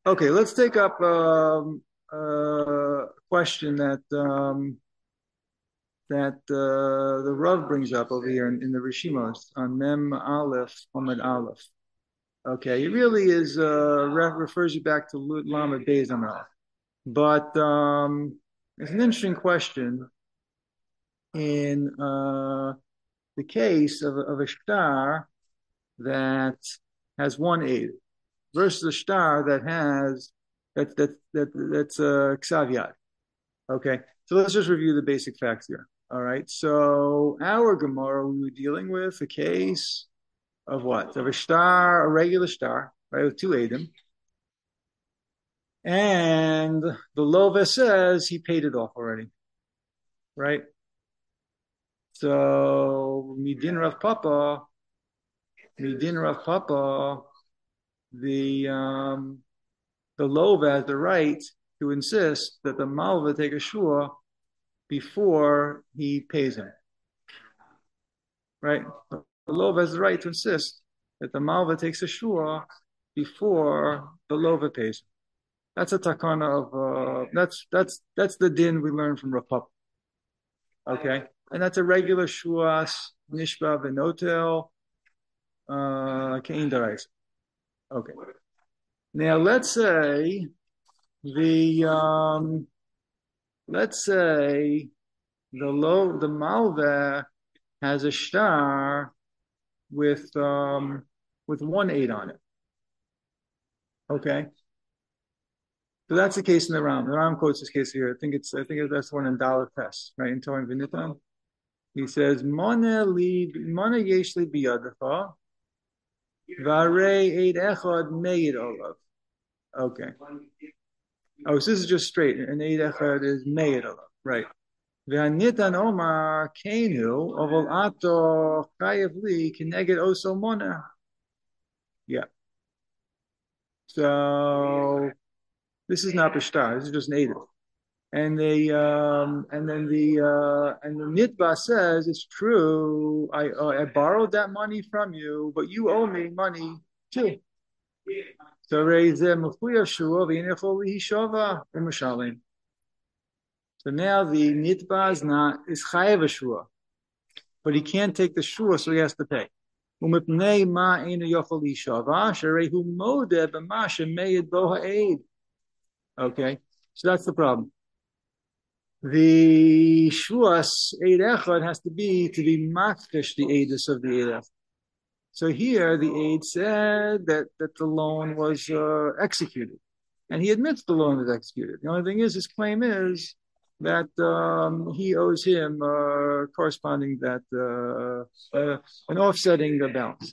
Okay, let's take up a question that the Rav brings up over here in the Rishimos on Mem Aleph, Omid Aleph. Okay, it really is refers you back to Lut Lamed Beis Amar. But it's an interesting question in the case of a star that has one aid versus a star that has that's a Ksav. Okay, so let's just review the basic facts here. All right, so our Gemara, we were dealing with a case of what? Of a star, a regular star, right, with two Adam. And the Lova says he paid it off already, right? So, Midin Rav Papa, the Lova has the right to insist that the Malva take a shua before he pays him, right? The Lova has the right to insist that the Malva takes a shua before the Lova pays him. That's a takana of that's the din we learned from Rav Papa. Okay, and that's a regular shuas nishba v'notel kein darais. Okay. Now the let's say the malveh has a star with one eight on it. Okay. So that's the case in the Ram. The Ram quotes this case here. I think that's one in Dalet Tes, right? In Torah V'nitan. He says, Mona yeshli biyadacha, varei eid echad meid olav. Okay. Oh, so this is just straight. An eid echad is meid olav, right? V'hanitan omar kenu oval ato chayev li kineged oso mona. Yeah. So this is not b'shtar. This is just native. And the nitba says it's true. I borrowed that money from you, but you owe me money too. So now the nitba is chayev a shua, but he can't take the shua, so he has to pay. Okay, so that's the problem. The shuas eid echad has to be makfish the eidus of the eid echad. So here the aid said that the loan was executed, and he admits the loan was executed. The only thing is, his claim is that he owes him corresponding that an offsetting balance.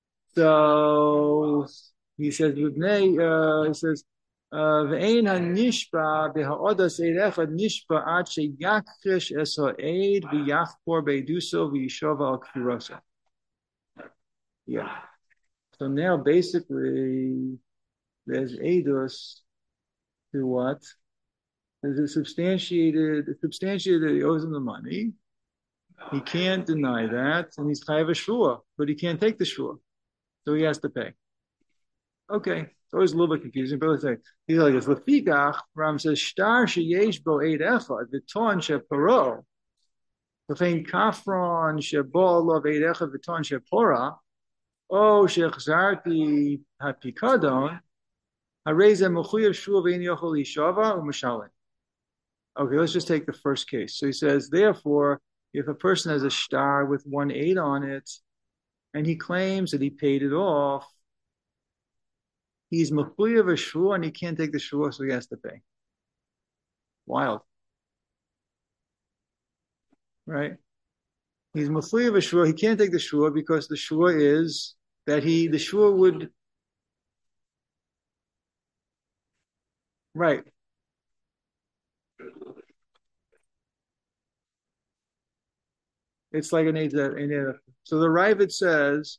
So he says, he says. ואין הנשבע בהעודת עד אחד נשבע עד שיכחיש את העד ויחפור בעדותו וישוב על כפירתו. Yeah. So now basically there's edus to what? There's a substantiated that he owes him the money. He can't deny that, and he's chayav a shua, but he can't take the shua, so he has to pay. Okay, it's always a little bit confusing, but let's say he's like this. Lefikach, Ram says, "Shtar sheyesh bo eid echad v'ton sheparo, v'chein kafron shebo lov eid echad v'ton shepora, o shechzarti hapikadon, hareze mechuyev shua v'ein yochol ishava u'mishalin." Okay, let's just take the first case. So he says, therefore, if a person has a shtar with one eight on it, and he claims that he paid it off, he's mechuyev a shua and he can't take the shua, so he has to pay. Wild, right? He's mechuyev a shua. He can't take the shua because the shua is that the shua would, right? It's like an eidah. So the Ravid says,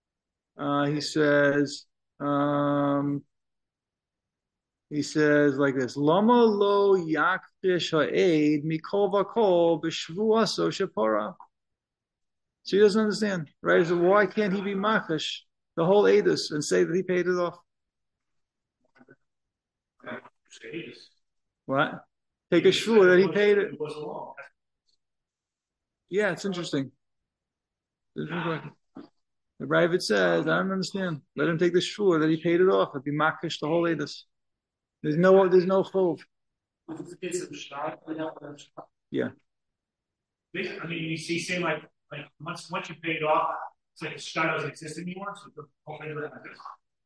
he says like this: Lama lo yakfish ha'ed mikol v'kol b'shvuaso shepora. So he doesn't understand, right? So why can't he be mafish the whole edus and say that he paid it off? What? Take a shvur that he paid it. Yeah, it's interesting. The Ravid says, I don't understand. Let him take the shvur that he paid it off. It'd be makish the whole edus. There's no chov. Yeah. I mean, you see, saying like once you pay it off, it's like the shtar doesn't exist anymore. So the whole thing doesn't exist.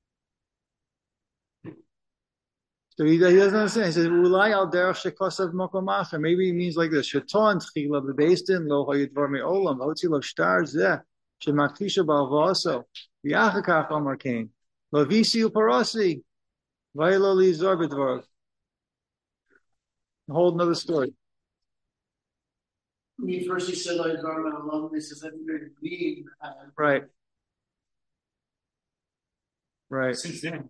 So he doesn't understand. He says, "Ulai al derech shekosav makom acher." Maybe he means like this: Shaton tchila bebeistin lo hayidvar me'olam hotzi lo shtar zeh shemaktisha balvaso v'achakach amar kain lo visi uparasi vaylo li zor bedvar. A whole another story. I mean, first he said like garment alone. He says everybody green. Right. Right. Since then,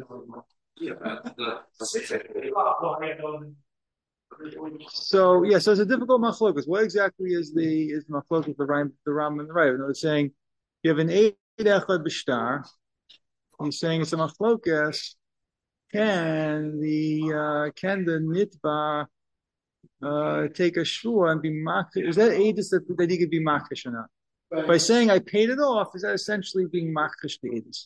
So yeah, so it's a difficult machlokas. What exactly is the machlokas the Ram and the Rav? It's saying you have an eid echad b'shtar. He's saying it's a machlokas. Can the nitba take a shvur and be makish? Is that eidus that he could be makish or not? Right. By saying I paid it off, is that essentially being makish the eidus?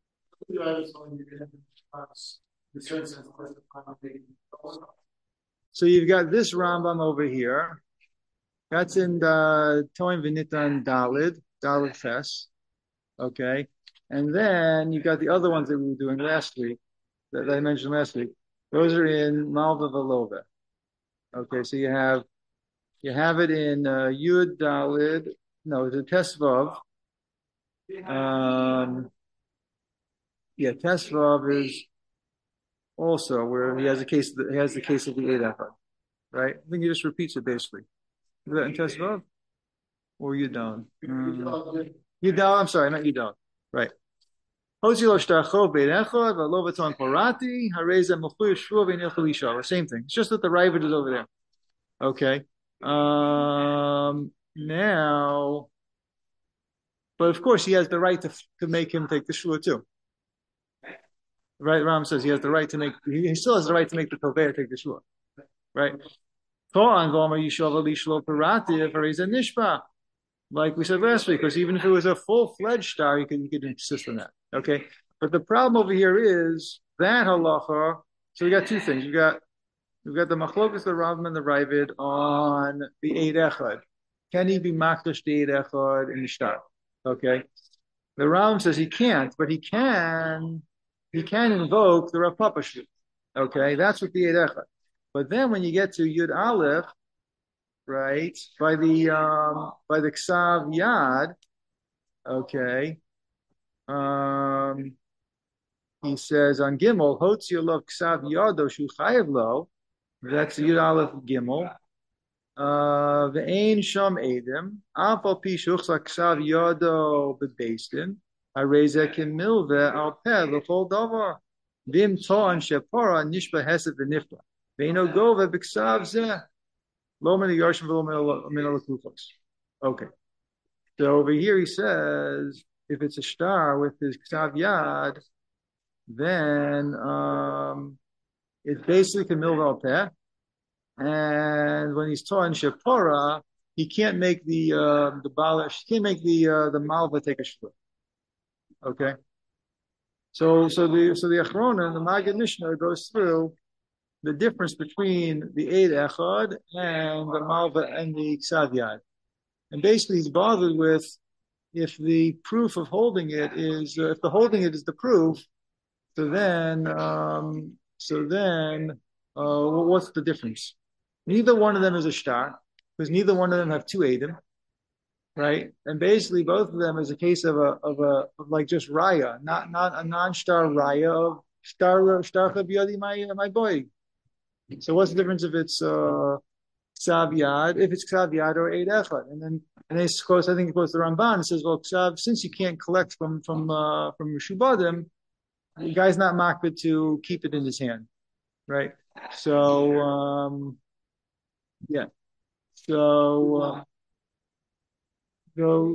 So you've got this Rambam over here. That's in the Toim V'Nitan Dalid Ches. Okay. And then you've got the other ones that we were doing last week, that I mentioned last week. Those are in Malva Velova. Okay, so you have it in Yud Dalid. No, it's a Tesvav. Tesvav is also where he has the case of the Eid Echad, right? I think he just repeats it basically. Is that in Tesvav? Or Yudon? Yudon, I'm sorry, not Yudon. Right. Same thing. It's just that the Ravid is over there. Okay. Now, but of course he has the right to make him take the shua too. Right? Ram says he has the right to he still has the right to make the Toveir take the shua. Right? Like we said last week, because even if it was a full-fledged star, he could insist on that. Okay? But the problem over here is that halacha. So we got two things. We've got the machlokas, the Rambam, and the Ravid on the Eid Echad. Can he be makdash the Eid Echad in the star? Okay. The Rambam says he can't, but he can invoke the Rav Papa Shut. Okay, that's what the Eid Echad. But then when you get to Yud Aleph, right, by the Ksav Yad, okay, he says on Gimel, Hotzi Olav Ksav Yado Shu Chayev Lo. That's Yud Aleph Gimel. Ve'ein Sham Edim. Afal Pi Shuchsa Ksav Yado Bebeistin. Hareze Kimilve Al Peh L'Chol Davar. Vim To'an Shepara Nishba Hesed V'Nifla. Ve'ino Gove B'Ksav Zeh. Lo Min Yarshim V'Lo Min Alakufos. Okay. So over here he says, if it's a star with his Ksav Yad, then it's basically Kamil Valpeh. And when he's taught in Shepora, he can't make the balish, he can't make the malva take a shvur. Okay. So the Achrona and the Maggid Mishnah goes through the difference between the Eid Echad and the malva and the Ksav Yad. And basically he's bothered with if the proof of holding it is if the holding it is the proof, so then what's the difference? Neither one of them is a shtar, because neither one of them have two Eidim, right? And basically both of them is a case of like just raya, not a non-star raya of star chabiyadi my boy. So what's the difference if it's Ksav Yad, if it's Ksav Yad or Eid Echad? And then it's close, I think it goes to the Ramban and says, well, Ksav, since you can't collect from Rishubadim, the guy's not makbid to keep it in his hand, right? So yeah. So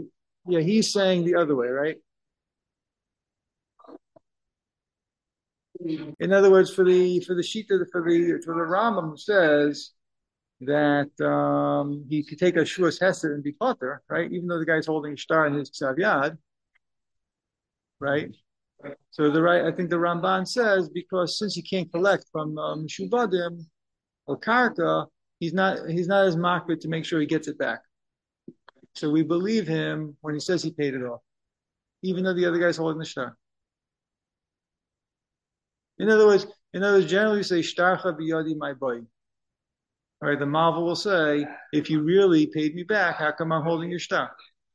he's saying the other way, right? In other words, for the Shita, for the Rambam says that he could take a shuas hesed and be potter, right? Even though the guy's holding a star in his ksav yad, right? So I think the Ramban says because since he can't collect from Mishubadim or Karka, he's not as makbid to make sure he gets it back. So we believe him when he says he paid it off, even though the other guy's holding the star. In other words, generally we say shtarcha biyadi my boy. All right, the Malva will say, if you really paid me back, how come I'm holding your star?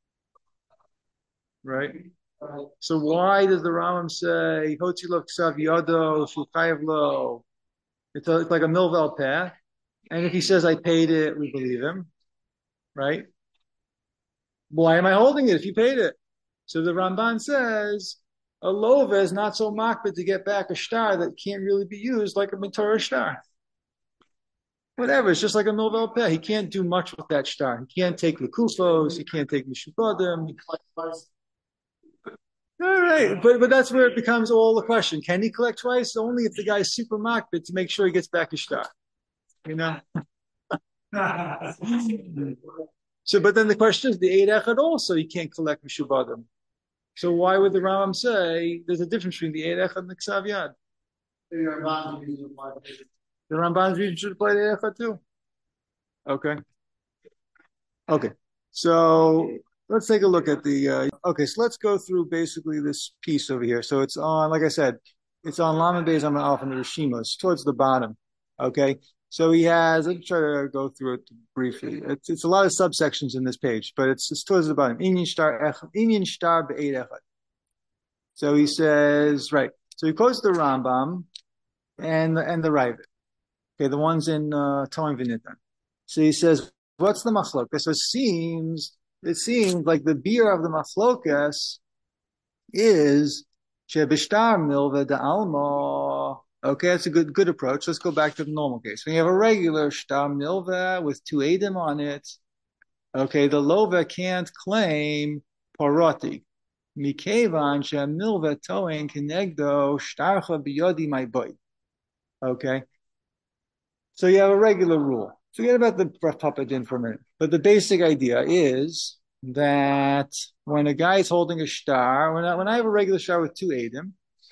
Right? So why does the Rambam say hotzi lo ksav yado shuchayev lo? It's like a milvel peh, and if he says I paid it, we believe him, right? Why am I holding it if you paid it? So the Ramban says a lova is not so makbid to get back a star that can't really be used like a Matorah star. Whatever, it's just like a milvel peh. He can't do much with that star. He can't take the kufos. He can't take mishubadim. All right, but that's where it becomes all the question. Can he collect twice? Only if the guy's super makbid to make sure he gets back his star. You know? So, but then the question is, the Eid Echad also, you can't collect mishubadim. So why would the Rambam say there's a difference between the Eid Echad and the Ksav Yad? The Ramban's reason should apply to Eid Echad too. Okay. So let's take a look at the. So let's go through basically this piece over here. So it's on, like I said, it's on Lamed Beis Amud Aleph in the Rishimos towards the bottom. Okay. So he has. Let's try to go through it briefly. It's a lot of subsections in this page, but it's towards the bottom. Inyan shtar be'eid echad. So he says, right. So he quotes the Rambam and the Ravid. Okay, the ones in Toim V'Nitan. So he says, what's the machlokas? So it seems like the beer of the machlokas is shebishtar milva de alma. Okay, that's a good approach. Let's go back to the normal case. When you have a regular shtar milva with two edim on it, okay, the lova can't claim paroti. Mikevan shemilva toen kenegdo shtarcha biyodi my boy. Okay, so you have a regular rule. Forget about the puppet in for a minute. But the basic idea is that when a guy is holding a star, when I have a regular star with two edim,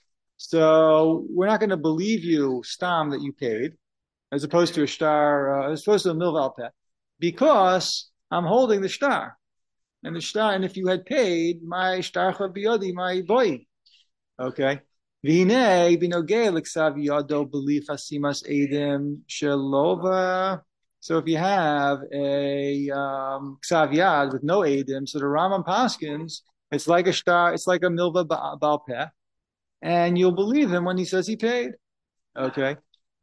so we're not going to believe you, stam, that you paid, as opposed to a star, as opposed to a milval peh, because I'm holding the star. And if you had paid, my shtarcha biyodi, my boy. Okay. V'hinei b'nogei l'ksav yado b'li chasimas edim shelova. So if you have a ksav yad with no edim, so the Rambam paskins, it's like a star, it's like a milva bal peh, and you'll believe him when he says he paid. Okay.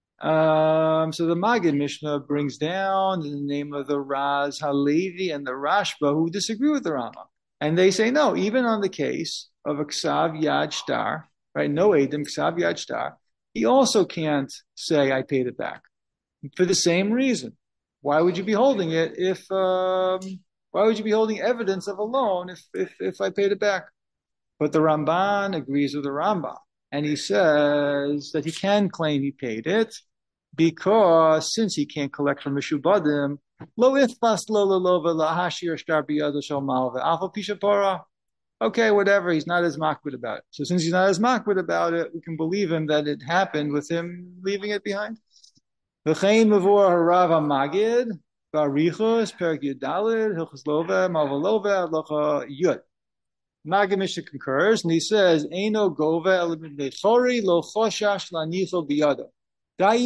So the Magid Mishnah brings down in the name of the Raz Halevi and the Rashba who disagree with the Rambam, and they say no. Even on the case of a ksav yad star, right? No edim ksav yad star, he also can't say I paid it back for the same reason. Why would you be holding it if? Why would you be holding evidence of a loan if I paid it back? But the Ramban agrees with the Rambam, and he says that he can claim he paid it because since he can't collect from Mishubadim, lo ithbas lo lova lahashir shtar biyado shel malva alpha pishapora. Okay, whatever. He's not as makbid about it. So since he's not as makbid about it, we can believe him that it happened with him leaving it behind. V'chein mavur harav hamagid barichos perik yudalid hilchos lova malva locha yud. Magid Mishnah concurs, and he says, "Eino gove eliminechori lo choshash lanicho biyado." Okay,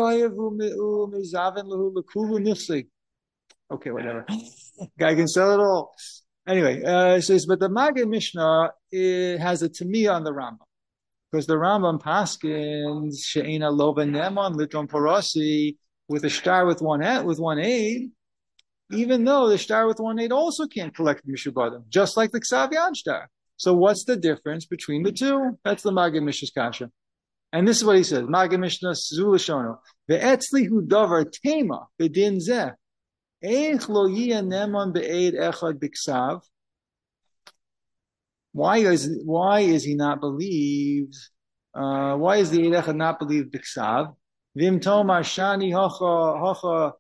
whatever. Guy can sell it all. Anyway, it says, but the Magid Mishnah has a tamiyah on the Rambam, because the Rambam paskins she'ena lova neman litron porosi with a star with one aid, even though the star with one aid also can't collect mishubadim, just like the ksav yad star. So what's the difference between the two? That's the Magid Mishnah's kasha. And this is what he says, Magid Mishnah Zulashono, ve'etzli hu davar tema bedin zeh, eich lo yiyeh neman be'ed echad b'ksav. Why is he not believed Why is the Eid Echad not believed b'ksav? Vim tomar shani hocha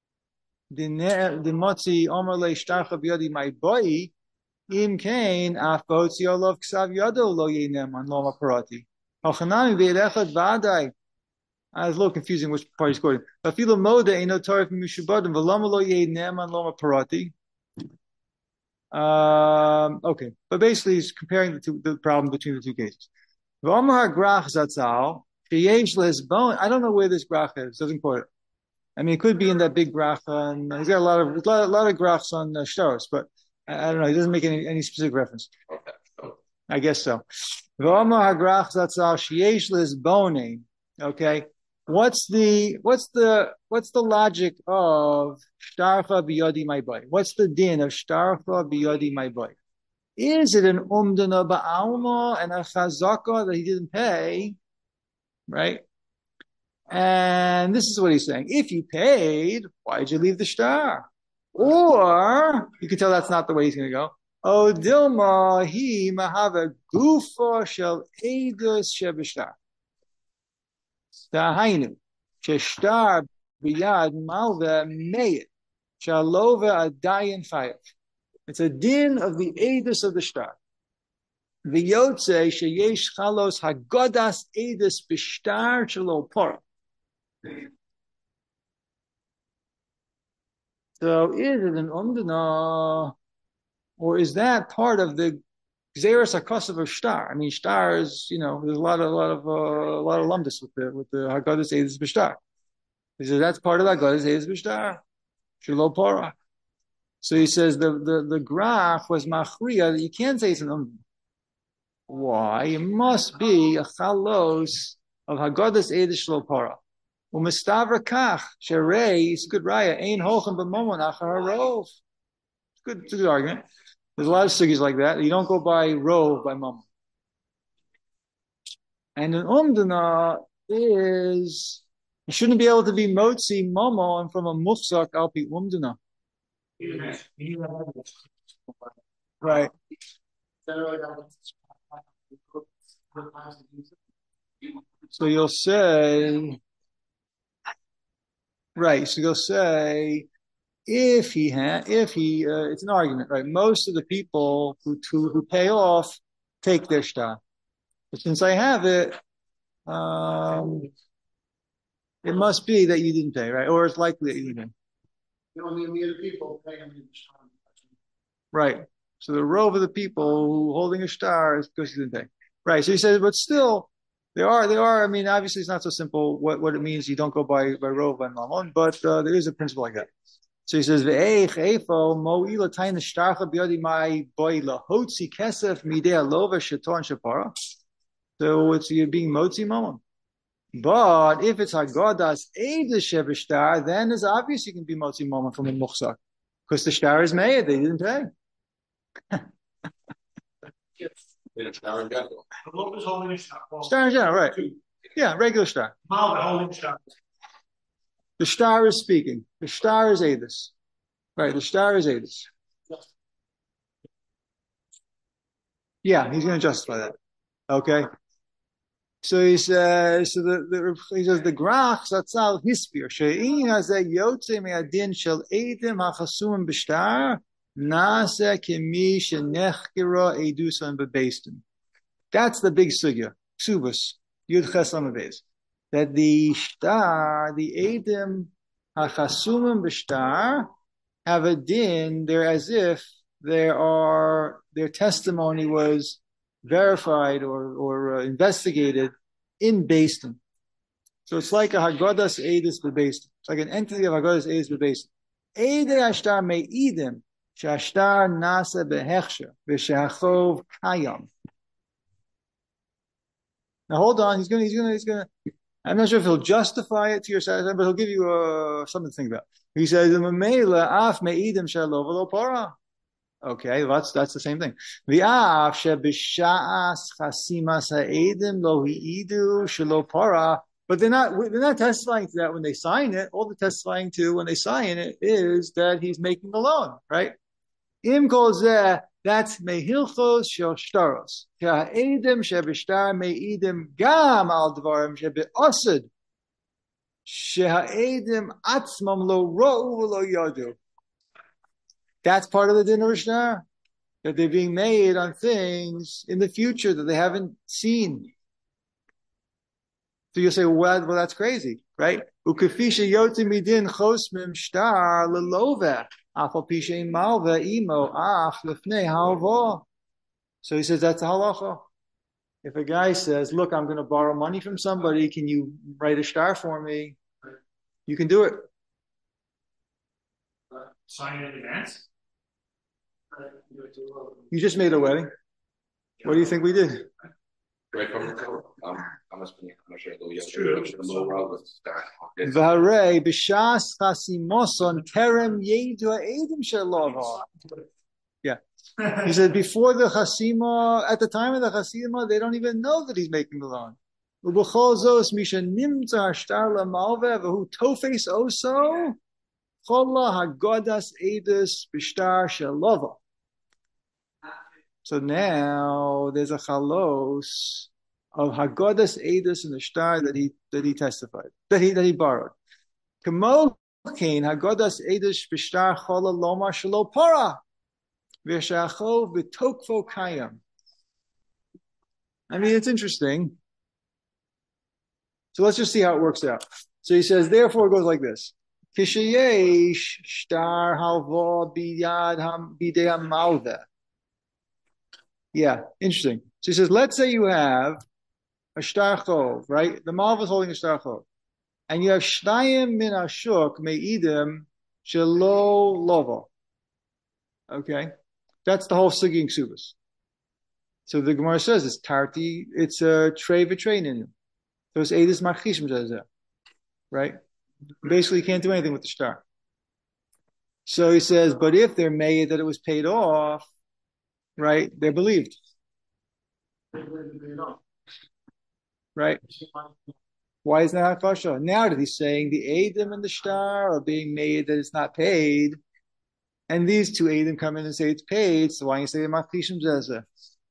dimotzi omer le shtarcha b'yodi my boy im kain af b'hotzi olav ksav yado lo yenem on loma parati. Hochanami v'Eid Echad v'adai. I was a little confusing which part he's quoting. Afilu moda eino torah mishubadim v'loma lo yenem on loma parati. Okay, but basically he's comparing the problem between the two cases. V'omar grach zatzal sheyesh lesbon. I don't know where this grach is. Doesn't quote it. I mean, it could be in that big grach on. He's got a lot of grachs on shtaros, but I don't know. He doesn't make any specific reference. I guess so. V'omar grach zatzal sheyesh lesbon. Okay, what's the logic of shtarcha biyodi my boy? What's the din of shtarcha biyodi my boy? Is it an umdana ba'alma and a chazaka that he didn't pay, right? And this is what he's saying. If you paid, why did you leave the shtar? Or, you can tell that's not the way he's going to go. Oh, dilma hi mahava gufa shel edus shebishtar. Dahainu, sheshtar biyad malva meyit, shalova adayin chayav. It's a din of the edus of the shtar. V'yotze sheyesh chalos hagodas edus b'shtar shelo pora. So is it an umdana, or is that part of the gzeras hakosav of shtar? I mean, shtar is, there's a lot of lumdus with the hagodas edus b'shtar. He says that's part of the hagodas edus b'shtar shelo pora. So he says the graph was machriya that you can't say it's an umdana. Why? It must be a chalos of hagodas edus shelo pora. U'mistavra kach sherei is good raya ein holchem b'momon achar harov. It's a good argument. There's a lot of sugis like that. You don't go by rov by momon. And an umdana is you shouldn't be able to be motzi momon from a mufsak alpi umdana. Right. So you'll say, right. So you'll say, it's an argument, right? Most of the people who pay off take their shtar. But since I have it, it must be that you didn't pay, right? Or it's likely that you didn't pay. You only need the people paying the shtar. Right. So the rove of the people who holding a shtar is because you didn't pay. Right. So he says, but still, there are. I mean, obviously, it's not so simple what it means. You don't go by rove by mamon, but there is a principle like that. So he says, "Ve'eich efo mo'ila taina shtarcha biyadi my boy lahotzi kesef midei lova sheton shapara." So you're being motzi mamon. But if it's hagodas edus shebishtar, then it's obvious you can be motzi mamon from a muchzak because the shtar is made. They didn't pay. Star in general. What was holding a shtar? Star in general, right? Yeah, regular shtar. Holding shtar. The shtar is speaking. The shtar is edus. Right, the shtar is edus. Yeah, he's going to justify that. Okay. So he says, the grach zatzal hispir she'in hazeh yotze me'adin shel edim hachasumim b'shtar nase kemi shenechkira edusan bebeistin. That's the big sugya. Ksubas yud ches amavez. That the shtar, the edim hachasumim b'shtar have a din. They're as if their testimony was verified or investigated in Beistin. So it's like a Haggadas Eidus B'Beistin. It's like an entity of Haggadas Eidus B'Beistin. Eidei Ashtar Me'idim Shashtar Nasa Behechsher V'Shachov Kayam. Now hold on, he's gonna. I'm not sure if he'll justify it to your satisfaction, but he'll give you something to think about. He says, "Me'ila Af Me'idim Shalov Lo Para." Okay, that's the same thing. V'af shebishas chasimas ha'edim lo hi'idu shelo para. But they're not testifying to that when they sign it. All they're testifying to when they sign it is that he's making the loan, right? Im kol zeh That's mehilchos shel shtaros. Ha'edim shebishtar me'idim gam al dvarim shebe'osed. Sheha'edim atzmam lo ro'u v'lo yodu. That's part of the din of shtar, that they're being made on things in the future that they haven't seen. So you'll say, well, that's crazy, right? Ukefisha yotim midin chosmim shtar leloveh. So he says that's a halacha. If a guy says, look, I'm going to borrow money from somebody, can you write a shtar for me? You can do it. Sign in advance? You just made a wedding. What do you think we did? Right from the cover. I'm sure V'harei b'shas chasimoson terem yedu ha'edim she'lova. Yeah. He said before the chasima, at the time of the chasima, they don't even know that he's making the loan. U'b'chol zos misha nimtza hashtar la'malveh v'hu tofes oso chola hagodas edus b'shtar she'lova. So now there's a chalos of Haggadas Edus in the shtar that he testified, that he borrowed. Kamo kain Haggadas Edus b'shtar chola lomar shelo para v'shachov b'tokvo kayam. I mean, it's interesting. So let's just see how it works out. So he says, therefore it goes like this. Kishayesh shtar halva biyad bidei hamalveh. Yeah, interesting. So he says, let's say you have a shtar chov, right? The malva is holding a shtar chov. And you have shnayim min ashuk me'idim shelo lova. Okay? That's the whole sugi ksubas. So the Gemara says it's tarti, it's a trey v'trein in. So it's edis machishim zeh, right? Basically, you can't do anything with the shtar. So he says, but if they're made that it was paid off, right? They're believed. Right? Why is that kasha? Now that he's saying the Eidim and the shtar are being made that it's not paid, and these two Eidim come in and say it's paid, so why don't you say Machishim Zezeh?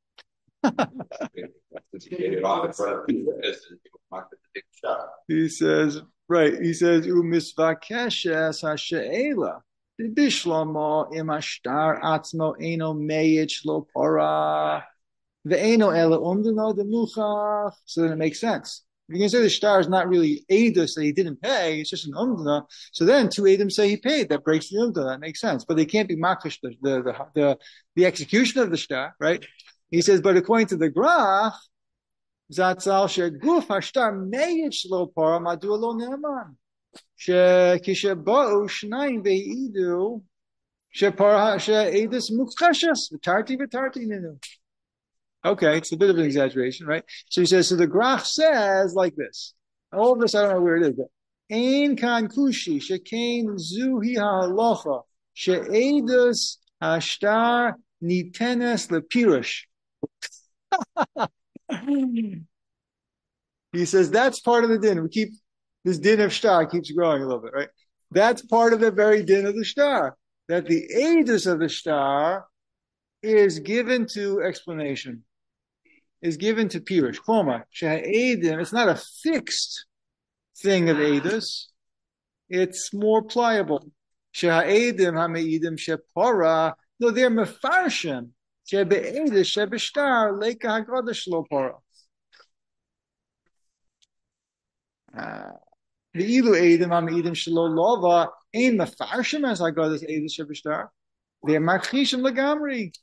He says, right, he says, Umisvakeshes HaShe'ela. Bishlama imashtar atzmo eno meyich lo para ve'eno ela umdino demuchach. So then it makes sense. If you can say the shtar is not really edus that he didn't pay, it's just an umdina. So then two edim say he paid. That breaks the umdina. That makes sense. But they can't be makfish the execution of the shtar, right? He says, but according to the graph, zatzal sheguf hashtar meyich lo para madu lo ne'eman. Kishabau Shnayim Veidu Shepara She'edus Mukchashas V'tarti Ninu. Okay, it's a bit of an exaggeration, right? So he says, so the Grach says like this. All of this, I don't know where it is, but Ein Kan Kushi Shekain Zuhi HaHalacha She'edus Hashtar Nitenes Lepirush. He says that's part of the din. This din of shtar keeps growing a little bit, right? That's part of the very din of the shtar. That the edus of the shtar is given to explanation, is given to pirush. Kloma, she'edim, it's not a fixed thing of edus. It's more pliable. She'edim ha'me'idim she'pora, no, they're mefarshim. She'be'edus she'beshtar leika haggadah shelo para. The ilu edim am edim shelo lova ein mefarshim as haggadah edus shebishtar. They're machishim legamri.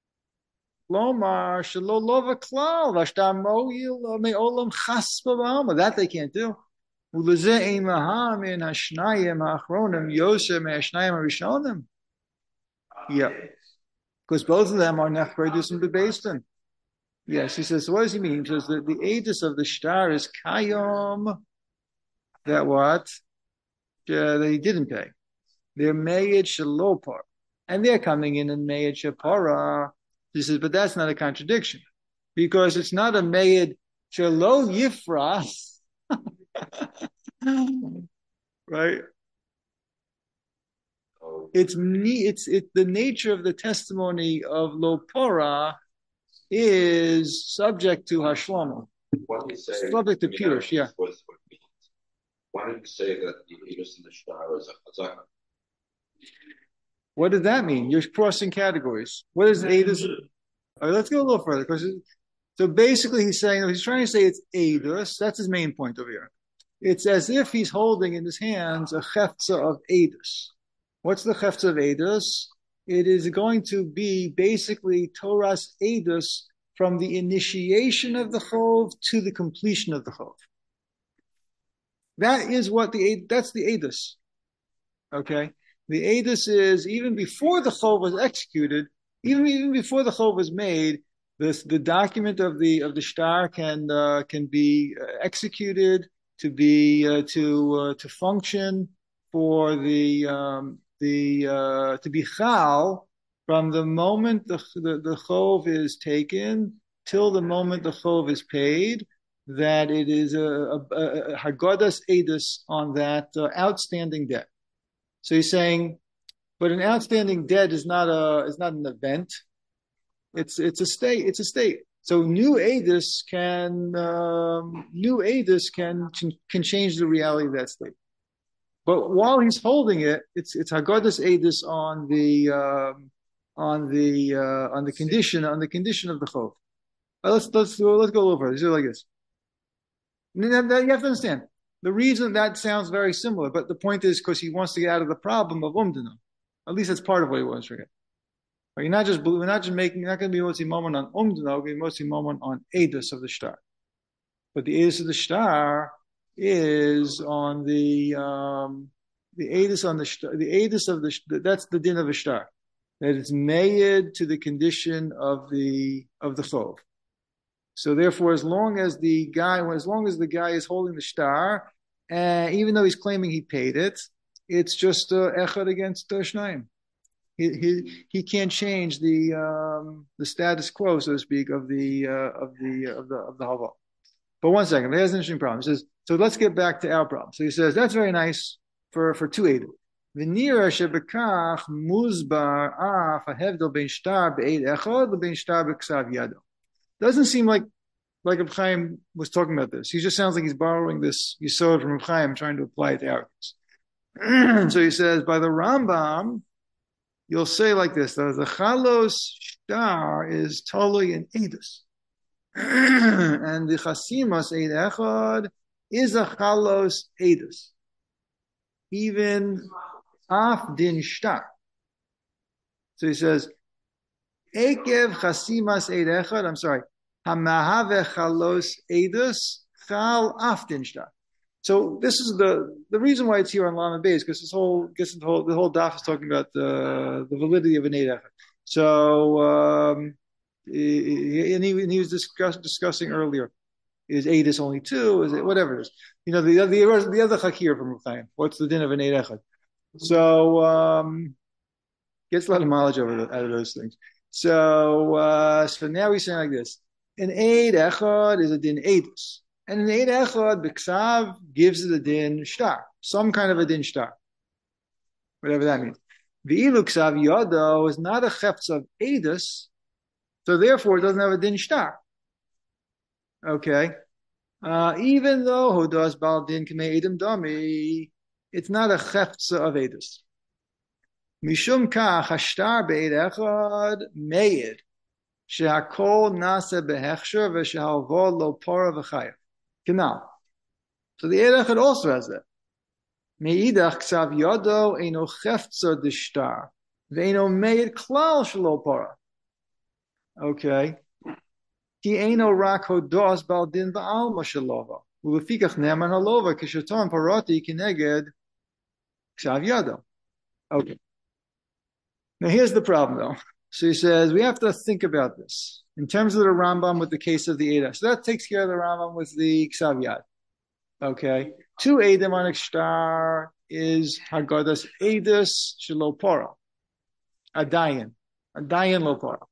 Lomar shelo lova klal vashtar mo'il me'olam chas b'alma. That they can't do. Ulezeh ein laham in hashnayim ha'achronim yosem ha'shnayim ha'rishonim. Yeah, because both of them are nechberdus and bebeistin. Yes, he says. So what does he mean? He says that the edus of the shtar is kayom. That what? That he didn't pay. They're meyed shalopar. And they're coming in and meyed shapara. He says, but that's not a contradiction. Because it's not a meyed shalo yifras. Right? Oh, the nature of the testimony of Lopora is subject to Hashlomo. What did you say? Subject to Pirush, yeah. Why did you say that the Edus in the Shtar is a Chazaka? What does that mean? You're crossing categories. What is Edus? All right, let's go a little further. So basically he's trying to say it's Edus. That's his main point over here. It's as if he's holding in his hands a Cheftza of Edus. What's the Cheftza of Edus? It is going to be basically Torah's Edus from the initiation of the Chov to the completion of the Chov. That is that's the Edus. Okay? The Edus is, even before the Chov was executed, even before the Chov was made, the document of the shtar can be executed to function for to be chal from the moment the chov is taken till the moment the chov is paid, that it is a haggadas edus on that outstanding debt. So he's saying, but an outstanding debt is not an event. It's a state. So new edus can change the reality of that state. But while he's holding it, it's haggadas edus on the condition of the chov. Let's go over it. Let's do it like this. You have to understand the reason that sounds very similar, but the point is because he wants to get out of the problem of umdana. At least that's part of what he wants to get. We're not going to be mostly moment on umdana. We're going to be mostly moment on edus of the shtar. But the edus of the shtar is on the edus on the shtar. The edus of that's the din of a shtar, that it's made to the condition of the chov. So therefore, as long as the guy is holding the shtar, even though he's claiming he paid it, it's just echad against shnayim. He can't change the status quo, so to speak, of the halva. But one second, there's an interesting problem. He says, so let's get back to our problem. So he says that's very nice for two edu. V'nira shebekach muzbar af hahevdel ben shtar be'ed echad le'ben shtar b'ksav yado. Doesn't seem like Reb Chaim was talking about this. He just sounds like he's borrowing this yesod from Reb Chaim, trying to apply it to our case. So he says, by the Rambam, you'll say like this: the chalos shtar is totally in edus, and the chasimas eid echad is a chalos edus, even af din shtar. So he says, ekev chasimas eid echad. I'm sorry. Hamahave chalos edus chal af din shtar. So this is the reason why it's here on Lama Beis, because the whole daf is talking about the validity of an eid echad. So and he was discussing earlier, is edus only two? Is it whatever it is? You know, the other chakir from Reb Chaim. What's the din of an eid echad? So gets a lot of mileage out of those things. So now he's saying like this: an eid echad is a din edus. And an eid echad b'ksav gives it a din shtar, some kind of a din shtar, whatever that means. V'ilu ksav yado is not a cheftz of edus, so therefore it doesn't have a din shtar. Okay, even though hodas bal din k'mei edim dami, it's not a cheftz of edus. Mishum kach hashtar be'eid echad meid she'akol nase behechsher v'she'halvo lo pora v'chayav. Canal. So the eid echad also has that. Meidach ksav yodo eino cheftza dishtar ve'eino meid klal shelo para. Okay. Ki eino rak hodos bal din ba'alma shelova ulefikach neman halova kishaton parati kineged ksav yodo. Okay. Now here's the problem though. So he says we have to think about this in terms of the Rambam with the case of the Eidah. So that takes care of the Rambam with the Ksav Yad. Okay. Two Eidim on a shtar is Haggadas Eidus Shalopora. A dayan Lopora.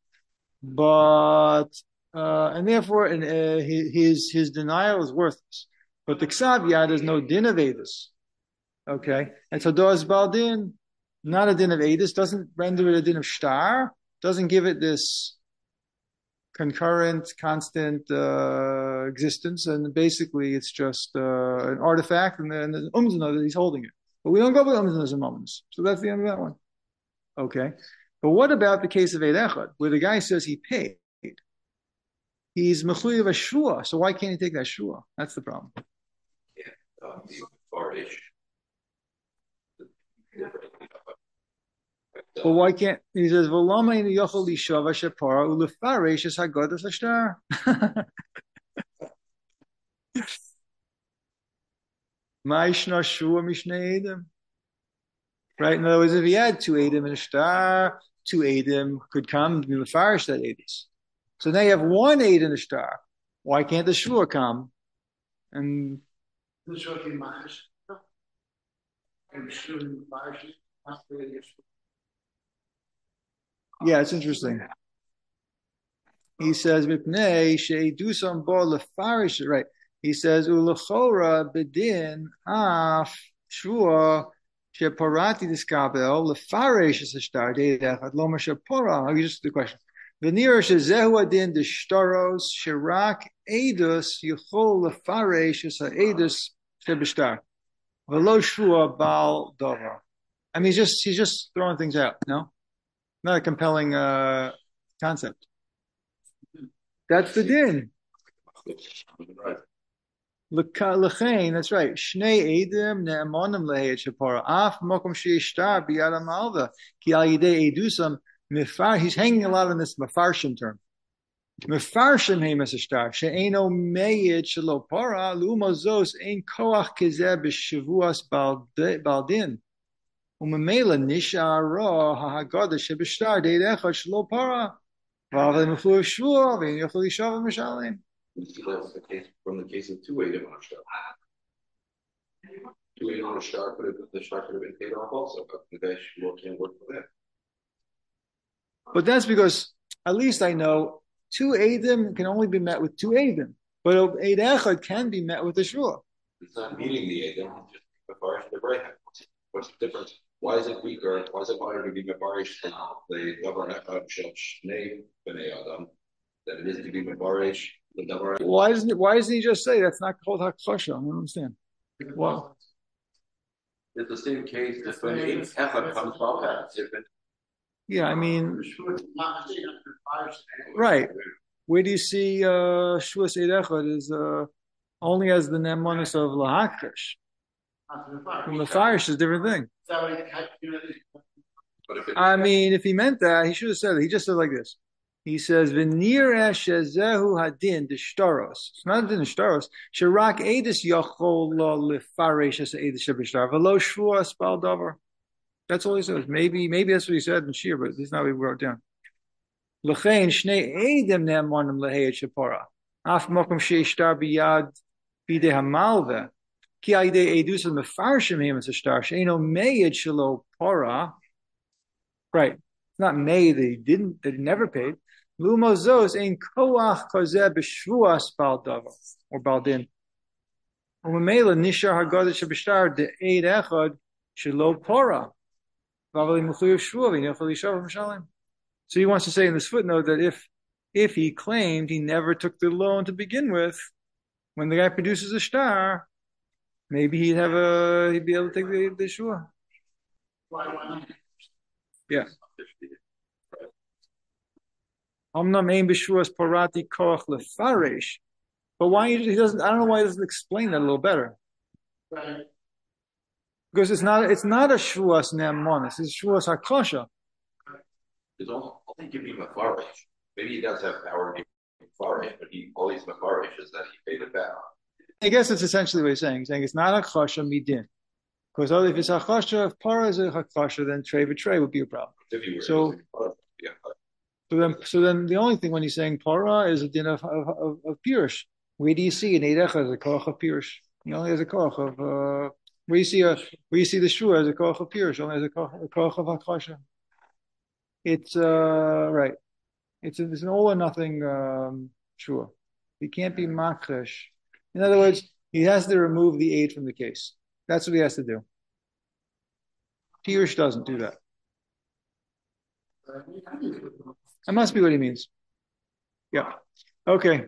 But, and therefore, his denial is worthless. But the Ksav Yad is no din of Eidus. Okay. And so does Baldin. not a din of edus, doesn't render it a din of shtar, doesn't give it this concurrent, constant existence, and basically it's just an artifact, and the umzana that he's holding it. But we don't go with umzanas and moments. So that's the end of that one. Okay. But what about the case of Eid Echad, where the guy says he paid? He's mechuyev a shua, so why can't he take that shua? That's the problem. The far-ish. But why can't he says v'lama in yochel lishava shepara ulefaresh es hagadas ashtar? Ma'ishna shua mishnei edim. Right? In other words, if he had two edim and a shtar, two edim could come to lefarish that edis. So now you have one eid in the shtar. Why can't the shua come? And yeah, it's interesting. He says, "Mipnei she'edusam bo lefarish." Right. He says, "Ulachora bedin af shua sheparati diskabel lefarish es shtar deidechad lo mashapora." I'll just the question. V'nira shezehu adin deshtaros shirak edus yichol lefarish es edus shebishtar v'lo shua bal davar. I mean, he's just throwing things out. No. Not a compelling concept. That's the din. L'chein, that's right. Shnei edim ne'emonim lehei shapara. Af mokum sheishtar biyad amalva. Ki al yidei edusam mifar. He's hanging a lot on this mefarshim term. Mefarshim heim es shtar. She'eno meyed shelo para. L'uma zos ein koach kezeh b'shavuas baldin. Umemela nishara hahagada shebishtar deid echad shelo para. V'avle mefluv shvua v'in yochel yishav mishalim. From the case of two edim on a shtar. Two edim on a shtar, the shtar could have been paid off also, but the guy can't work for that. But that's because, at least I know, two edim can only be met with two edim. But eid echad can be met with a shvua. It's not meeting the edim, it's just mefarish the brayha. What's the difference? Why is it weaker? Why is it harder to be mefarish than the davar echad shel shnei bnei adam than it is to be mefarish the davar? Why doesn't he just say that's not called hakosha? I don't understand. Well, it's the same case as when echad comes out. It's different. Yeah, I mean, right. Where do you see Shuas Eid Echad is only as the Nemonis of Lahakrish? From the Farish is a different thing. I mean, if he meant that, he should have said it. He just said like this. He says, "V'nir eshezehu hadin deshtaros." It's not a din deshtaros. Shirak edis yachol lefaresh es edis shebishtar v'lo shvuas bal davar. That's all he says. Maybe that's what he said in Shir, but this is not what we wrote down. L'chein shnei edim ne'amonim lehei shapara. Af mokum sheishtar biyad bidei hamalve. Ki aidei edusam mefarshim him as a shtar. She'eno meyed shelo para. Right. It's not made that he never paid. Lumozos ein koach kozeh b'shvuas bal davar or baldin. Umemela nishar haggadah shebishtar de'eid echad shelo para. So he wants to say in this footnote that if he claimed he never took the loan to begin with, when the guy produces a shtar, maybe he'd be able to take the shua. Yeah. Omnam ein b'shuas parati koach lefaresh. But why he doesn't? I don't know why he doesn't explain that a little better. Right. Because it's not a shvuas ne'amonis, it's shvuas hakosha. It's only giving him a farish. Maybe he does have power to give farish, but all he's mefarish is that he paid it back. I guess that's essentially what he's saying. He's saying it's not hakosha midin. Because if it's hakosha, if para is a hakosha, then trey v'trey would be a problem. So then the only thing when he's saying para is a din of pirush. Where do you see an eid echad as a koach of pirush? He only has a koach of. Where you see the shua as a koach of pirush, only as a koach of hakosha. It's right. It's an all or nothing shua. He can't be makresh. In other words, he has to remove the aid from the case. That's what he has to do. He or she doesn't do that. That must be what he means. Yeah. Okay.